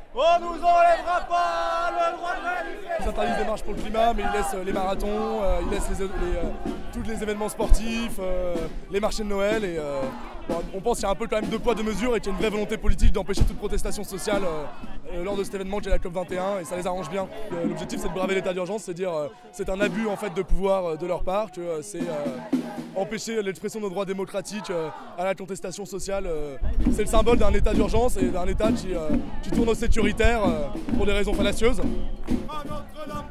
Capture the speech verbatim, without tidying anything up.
On nous enlèvera pas le droit de manifester. Ils interdisent des marches pour le climat, mais ils laissent les marathons, euh, ils laissent les, les, euh, tous les événements sportifs, euh, les marchés de Noël. Et, euh, bon, on pense qu'il y a un peu quand même deux poids deux mesures et qu'il y a une vraie volonté politique d'empêcher toute protestation sociale euh, lors de cet événement qui est la COP vingt et un, et ça les arrange bien. Euh, L'objectif, c'est de braver l'état d'urgence, c'est dire euh, c'est un abus en fait de pouvoir euh, de leur part, que euh, c'est euh, empêcher l'expression de nos droits démocratiques euh, à la contestation sociale. Euh, c'est le symbole d'un état d'urgence et d'un état qui, euh, qui tourne au sécuritaire euh, pour des raisons fallacieuses. À notre la